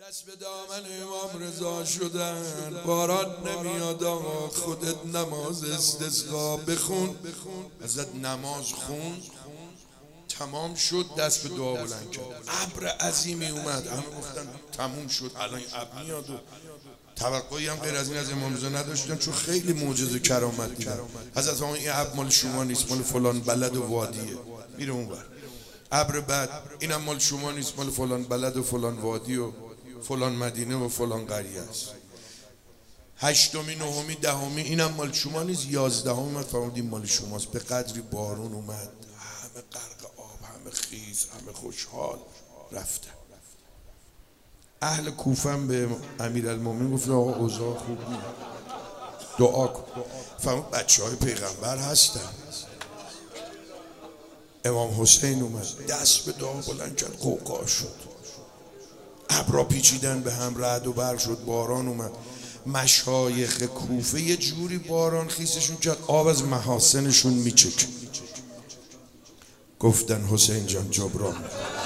دست به دامن امام رضا شدن. باران نمیاد آقا، خودت نماز استسقا بخون. ازت نماز خون تمام شد، دست به دعا بلند کرد. ابر عظیمی اومد، همه گفتن تموم شد، الان ابر میاد. و توقعی هم غیر از این از امام رضا نداشتن، چون خیلی معجزه کرامت دیدن. حضرت آقا این ابر مال شما نیست، مال فلان بلد و وادیه، میره اونور. ابر بعد اینم مال شما نیست، مال فلان بلد و فلان وادی و فلان مدینه و فلان قریه است. هشتمی، نهمی، دهمی اینم مال شما نیست، 11 اومد فهمیدیم مال شماست. به قدری بارون اومد، همه غرق آب، همه خیز، همه خوشحال رفتن. اهل کوفه به امیرالمومنین گفت آقا اوضاع خوب نیست، دعا کن. فهمید بچه‌های پیغمبر هستن. امام حسین اومد، دست به دعا بلند کرد، قوقا شد، ابرا پیچیدن به هم، رعد و برق شد، باران اومد. مشایخ کوفه یه جوری باران خیسشون کرد، آب از محاسنشون میچکه. گفتن حسین جان جبران.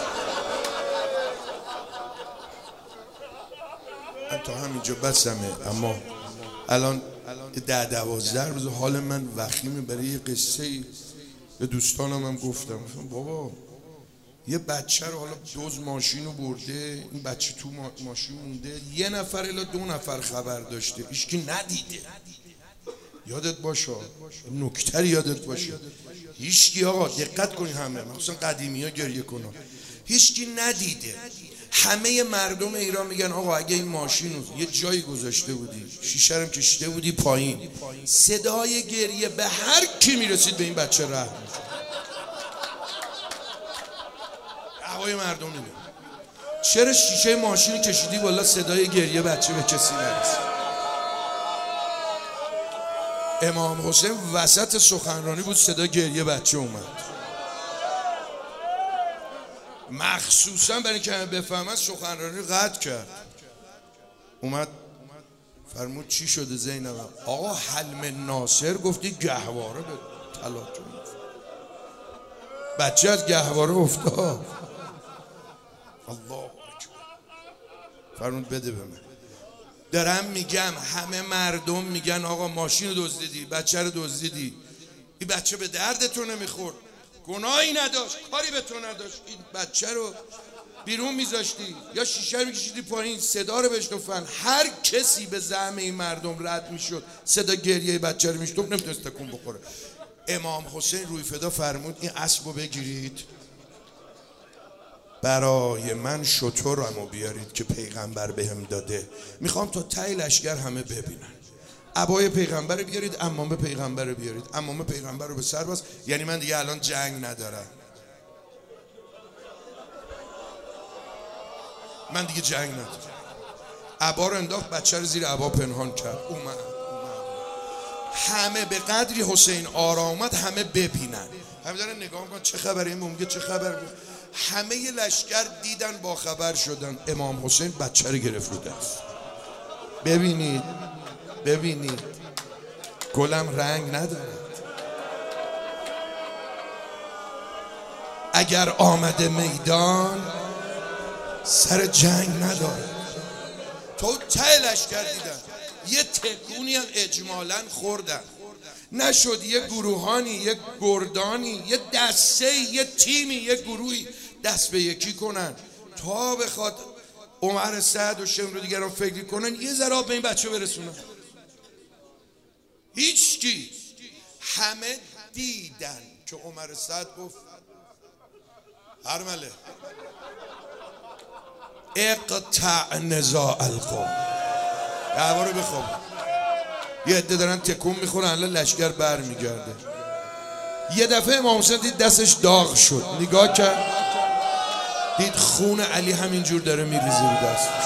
تا همینجا بسمه، اما الان 10-12 روز حال من وخیمه برای یه قصه ای. به دوستانم هم گفتم بابا یه بچه رو حالا دوز ماشین رو برده، این بچه تو ماشین مونده، یه نفر الا 2 نفر خبر داشته، هیچکی ندیده. یادت باشه نکتری، یادت باشه هیچکی، آقا دقت کنی، همه مخصوصا قدیمی ها گریه کنن، هیچکی ندیده. همه مردم ایران میگن آقا اگه این ماشین رو یه جایی گذاشته بودی، شیشه رو کشیده بودی پایین، صدای گریه به هر کی میرسید به این بچه رحم می‌کرد. هوای مردم میگن چرا شیشه ماشین کشیدی بالا، صدای گریه بچه به کسی نرسید. امام حسین وسط سخنرانی بود، صدای گریه بچه اومد. مخصوصا برای اینکه بفهمن سخنرانی قطع کرد. اومد فرمود چی شده زینب؟ آقا حلم ناصر گفتی گهواره به طلاق. بچه از گهواره افتاد. الله اکبر. فرمود بده به من. دارم میگم همه مردم میگن آقا ماشین رو دزدیدی، بچه رو دزدیدی، این بچه به دردتون نمیخورد، گناهی نداشت، کاری به تو نداشت، این بچه رو بیرون میذاشتی یا شیشه رو میکشیدی پایین، صدا رو بشنفن. هر کسی به زعم این مردم رد میشد، صدا گریه بچه رو میشنفت، نمیتونست تکون بخوره. امام حسین روی فدا فرمود این اسب رو بگیرید، برای من شترمو بیارید که پیغمبر بهم داده، میخوام تا ته لشگر همه ببینن. عبای پیغمبر رو بیارید، عمامه پیغمبر رو بیارید، عمامه پیغمبر رو به سر باز. یعنی من دیگه الان جنگ ندارم، من دیگه جنگ ندارم. عبا رو انداخت، بچه رو زیر عبا پنهان کرد. اومد همه به قدری حسین آرام اومد همه ببینن، همه دارن نگاه میکنن چه خبره، این میگه چه خبر. همه لشکر دیدن، با خبر شدن. امام حسین بچه رو گرفت رو دست. ببینید ببینید گلم رنگ نداره. اگر آمده میدان سر جنگ نداره. تو ته لشکر دیدن، یه تکونی هم اجمالاً خوردن، نشد یه گروهانی، یه گردانی، یه دسته، یه تیمی، یه گروهی دست به یکی کنن تا بخواد عمر سعد و شمر و دیگران فکر کنن یه ذره به این بچه برسونن. هیچکی. همه دیدن که عمر سعد گفت هرمله اقطع نزاع القوم، دعوا رو بخواب. یه عده دارن تکون میخورن، الان لشکر بر میگرده. یه دفعه امام حسین دید دستش داغ شد، نگاه کرد دید خون علی همینجور داره میریزه رو دستش.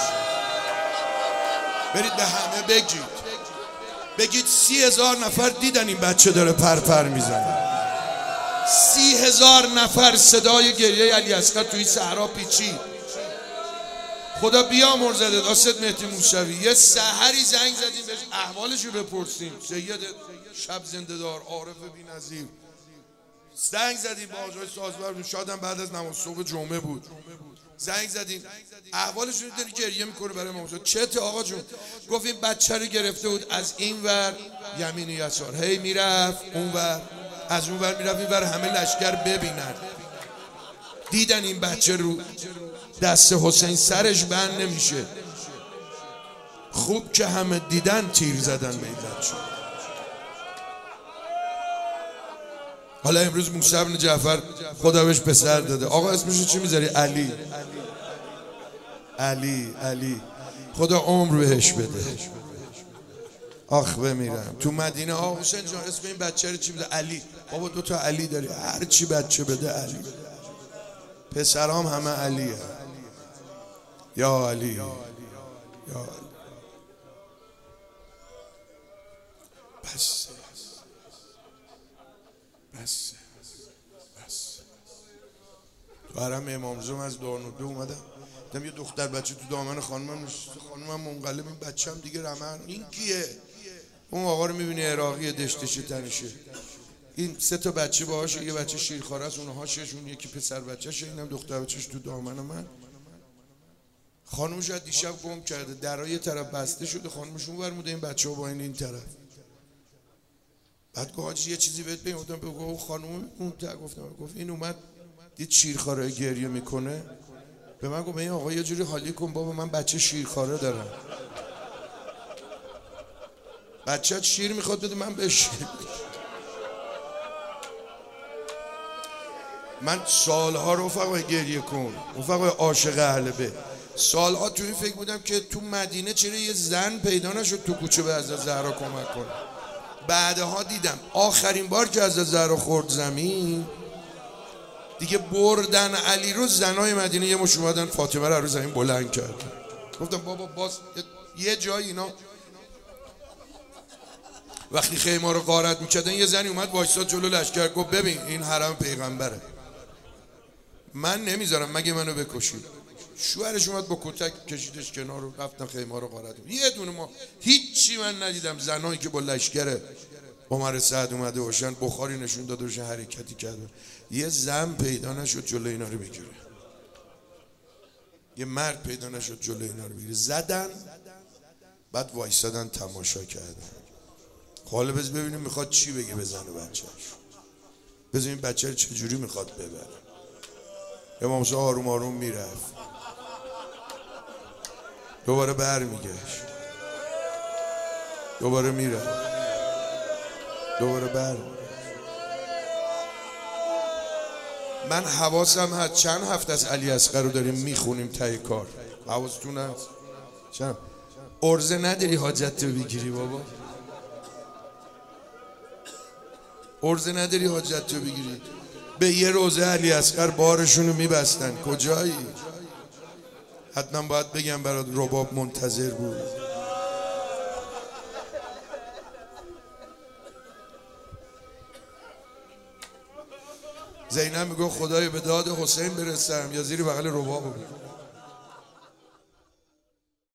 برید به همه بگید 30,000 نفر دیدن این بچه داره پرپر میزنه. 30,000 نفر صدای گریه علی اصغر توی صحرا پیچید. خدا بیامرزد داست مهدی موسوی، یه سحری زنگ زدیم بهش احوالشو بپرسیم. سید شب زنده دار، عارف بی‌نظیر، زنگ زدیم با آقای سازبر، شادم بعد از نماز صبح جمعه بود، زنگ زدیم احوالش رو دیدن گریه میکنه برای امام. چته آقا جون؟ گفت این بچه رو گرفته بود از این ور یمین و یسار، هی میرفت اون ور، از اون ور میرفت این ور، همه لشکر ببینن. دیدن این بچه رو دست حسین سرش بند نمیشه، خوب که همه دیدن تیر زدن به این بچه. حالا امروز موسی بن جعفر خدا بهش پسر داده. آقا اسمشو چی میذاری؟ علی. علی علی خدا عمر بهش بده. آخ بمیرم تو مدینه. آقا حسین جان اسم این بچه رو چی بده؟ علی. بابا 2 تا علی داری، هر چی بچه بده علی. پسرام همه علیه. یا علی یا علی. بس بس بس. تو حرم امام رضا از دارنوده اومدم، دیدم یه دختر بچه تو دامن خانمم منقلب. این بچه هم دیگه رمن. این کیه؟ اون آقا رو میبینی عراقی، دشتشه تنشه. این 3 تا بچه باهاشه، یه بچه شیرخواره است اونها شش، اون یکی پسر بچه‌شه، اینم دختر بچه‌ش تو دامن من. خانومش از دیشب گم کرده، درای یه طرف بسته شده، خانومش اون ور موده، این بچه‌ها با این طرف. بعد گفت حاجی یه چیزی بهت بگم. گفتم بگو. خانوم اون تا گفتم، گفت این اومد دید شیرخواره گریه میکنه، به من گفت این آقا یه جوری حالی کن بابا، من بچه شیرخواره دارم. بچه‌ت شیر میخواد بده، من بهش من سالها رفقا گریه کن، رفقا عاشق اهل بیت، سالها تو این فکر بودم که تو مدینه چرا یه زن پیدا نشد تو کوچه به حضرت زهرا کمک کنه. بعدها دیدم آخرین بار که حضرت زهرا خورد زمین دیگه بردن علی رو، زنای مدینه یه مش اومدن فاطمه رو زمین بلند کرد. گفتم بابا باز یه جایی اینا وقتی خیمه رو غارت میکردن یه زنی اومد وایساد جلو لشکر، گفت ببین این حرم پیغمبره، من نمیذارم مگه منو بکشید. شوهرش اومد با کتک کشیدش کنار رو، رفتن خیمه رو غارت. یه دونه ما هیچی من ندیدم. زنایی که با لشکر عمر سعد اومده باشن، بخاری نشون داده باشن، حرکتی کرده، یه زن پیدا نشد جلو اینا رو بگیره، یه مرد پیدا نشد جلو اینا رو بگیره. زدن بعد وایسادن تماشا کردن. حالا ببینیم میخواد چی بگه به زن بچه‌ش، ببینیم بچه رو چجوری میخواد ببره. امام موسی آروم آروم میرفت، دوباره برمیگشت، دوباره میرفت، دوباره برمیگشت. من حواسم هست چند هفته از علی اصغر رو داریم میخونیم تای کار، حواستون هست؟ چند ارزه نداری حاجت رو بگیری بابا؟ ارزه نداری حاجت رو بگیری؟ به یه روزه علی اصغر بارشون رو میبستن. کجایی؟ حتما باید بگم برات رباب منتظر بود. زینب میگه خدایا به داد حسین برسم یا زیر بغل رباب بود.